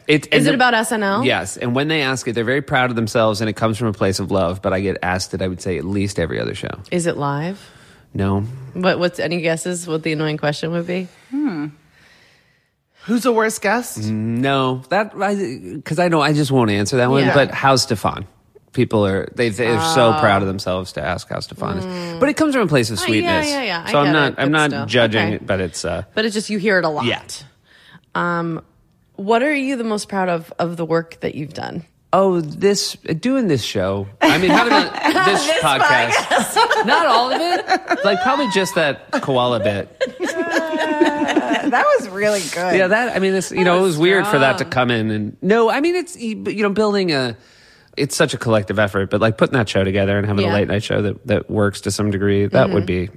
Is it about SNL? Yes. And when they ask it, they're very proud of themselves, and it comes from a place of love. But I get asked it, I would say, at least every other show. Is it live? No. What's any guesses what the annoying question would be? Who's the worst guest? No. Because I know I just won't answer that one. Yeah. But how's Stefan? People they're so proud of themselves to ask how Stefan is. But it comes from a place of sweetness. Yeah. So I'm not still. judging Okay. it, but it's But it's just you hear it a lot. Yeah. What are you the most proud of the work that you've done? Oh, doing this show. I mean, having this podcast. Not all of it. Like probably just that koala bit. That was really good. Yeah, it was weird for that to come in. And no, I mean, it's, building it's such a collective effort, but like putting that show together and having a late night show that works to some degree, that would be